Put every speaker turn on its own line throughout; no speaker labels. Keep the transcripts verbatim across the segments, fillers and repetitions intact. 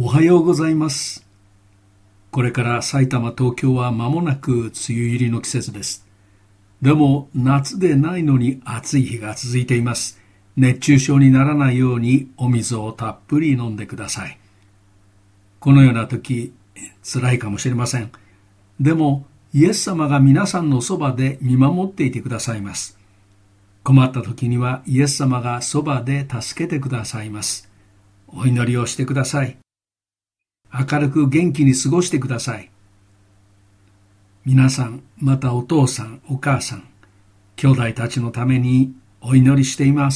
おはようございます。これから埼玉、東京は間もなく梅雨入りの季節です。でも夏でないのに暑い日が続いています。熱中症にならないようにお水をたっぷり飲んでください。このような時、辛いかもしれません。でもイエス様が皆さんのそばで見守っていてくださいます。困った時にはイエス様がそばで助けてくださいます。お祈りをしてください。明るく元気に過ごしてください。皆さん、またお父さん、お母さん、兄弟たちのためにお祈りしています。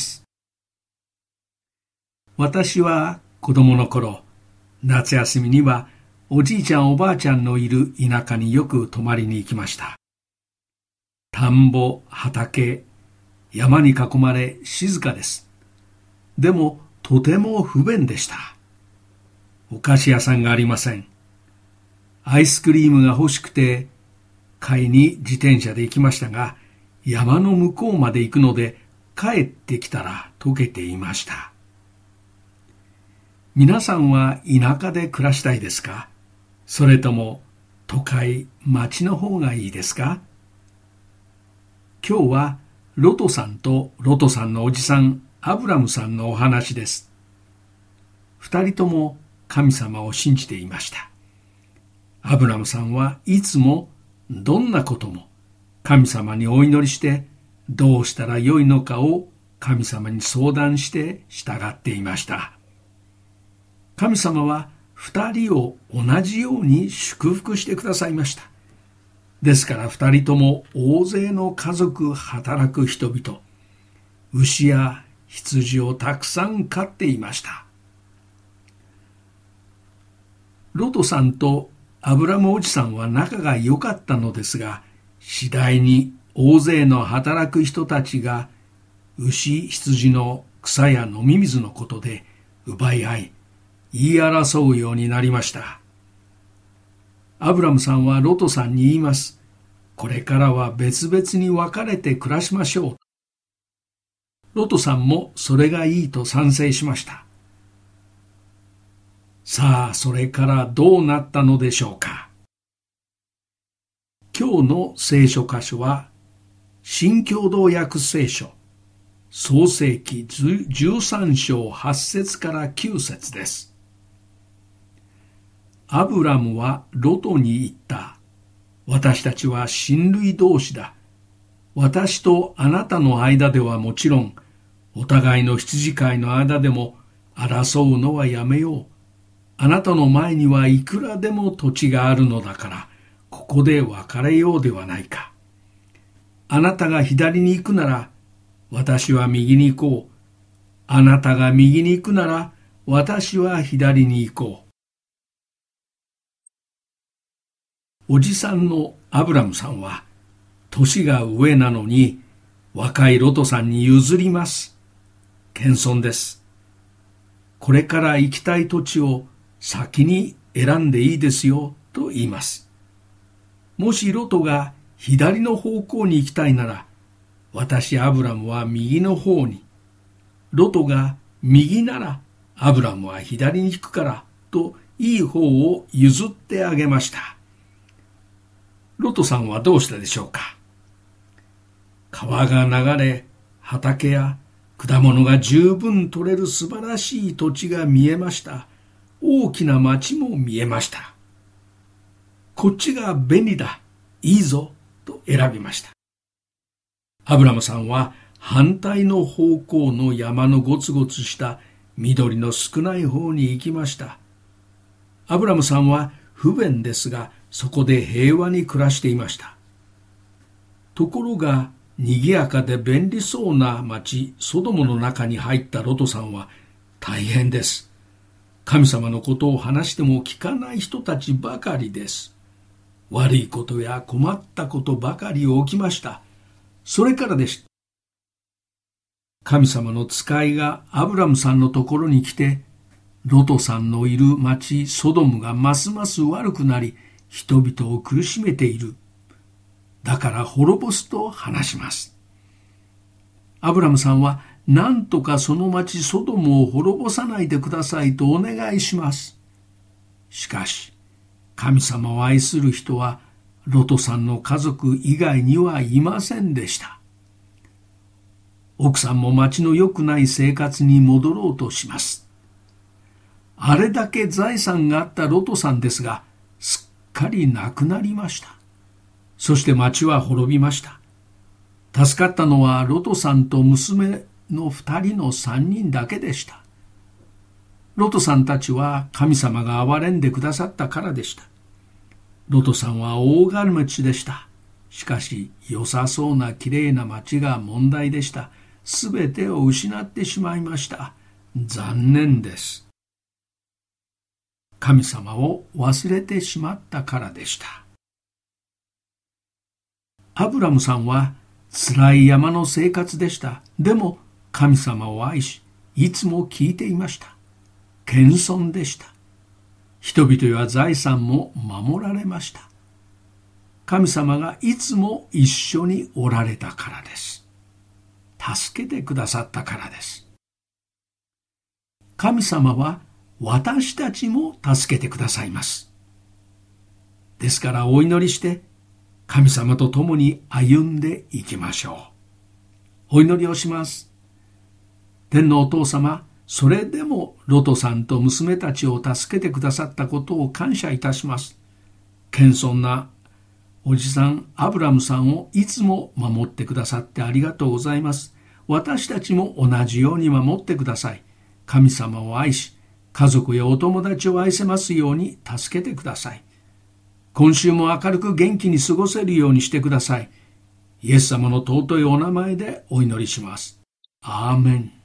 私は子供の頃、夏休みにはおじいちゃんおばあちゃんのいる田舎によく泊まりに行きました。田んぼ、畑、山に囲まれ静かです。でもとても不便でした。お菓子屋さんがありません。アイスクリームが欲しくて買いに自転車で行きましたが、山の向こうまで行くので帰ってきたら溶けていました。皆さんは田舎で暮らしたいですか？それとも都会、町の方がいいですか？今日はロトさんとロトさんのおじさんアブラムさんのお話です。二人とも神様を信じていました。アブラムさんはいつもどんなことも神様にお祈りしてどうしたらよいのかを神様に相談して従っていました。神様は二人を同じように祝福してくださいました。ですから二人とも大勢の家族働く人々、牛や羊をたくさん飼っていました。ロトさんとアブラムおじさんは仲が良かったのですが、次第に大勢の働く人たちが牛、羊の草や飲み水のことで奪い合い、言い争うようになりました。アブラムさんはロトさんに言います。これからは別々に分かれて暮らしましょう。ロトさんもそれがいいと賛成しました。さあ、それからどうなったのでしょうか。今日の聖書箇所は、新共同訳聖書、創世記じゅうさん章はち節からきゅう節です。アブラムはロトに言った。私たちは親類同士だ。私とあなたの間ではもちろん、お互いの羊飼いの間でも争うのはやめよう。あなたの前にはいくらでも土地があるのだから、ここで別れようではないか。あなたが左に行くなら、私は右に行こう。あなたが右に行くなら、私は左に行こう。おじさんのアブラムさんは、年が上なのに、若いロトさんに譲ります。謙遜です。これから行きたい土地を先に選んでいいですよ、と言います。もしロトが左の方向に行きたいなら、私アブラムは右の方に。ロトが右なら、アブラムは左に行くから、といい方を譲ってあげました。ロトさんはどうしたでしょうか。川が流れ、畑や果物が十分取れる素晴らしい土地が見えました。大きな町も見えました。こっちが便利だ、いいぞ、と選びました。アブラムさんは反対の方向の山のゴツゴツした緑の少ない方に行きました。アブラムさんは不便ですが、そこで平和に暮らしていました。ところが、賑やかで便利そうな町ソドムの中に入ったロトさんは大変です。神様のことを話しても聞かない人たちばかりです。悪いことや困ったことばかり起きました。それからでした。神様の使いがアブラムさんのところに来て、ロトさんのいる町ソドムがますます悪くなり、人々を苦しめている。だから滅ぼすと話します。アブラムさんは何とかその町ソドムを滅ぼさないでくださいとお願いします。 しかし、神様を愛する人はロトさんの家族以外にはいませんでした。奥さんも町の良くない生活に戻ろうとします。あれだけ財産があったロトさんですが、すっかりなくなりました。そして町は滅びました。助かったのはロトさんと娘の二人の三人だけでした。ロトさんたちは神様が憐れんでくださったからでした。ロトさんは大金持ちでした。しかし良さそうなきれいな町が問題でした。すべてを失ってしまいました。残念です。神様を忘れてしまったからでした。アブラムさんは辛い山の生活でした。でも神様を愛し、いつも聞いていました。謙遜でした。人々や財産も守られました。神様がいつも一緒におられたからです。助けてくださったからです。神様は私たちも助けてくださいます。ですからお祈りして神様と共に歩んでいきましょう。お祈りをします。天のお父様、それでもロトさんと娘たちを助けてくださったことを感謝いたします。謙遜なおじさんアブラムさんをいつも守ってくださってありがとうございます。私たちも同じように守ってください。神様を愛し、家族やお友達を愛せますように助けてください。今週も明るく元気に過ごせるようにしてください。イエス様の尊いお名前でお祈りします。アーメン。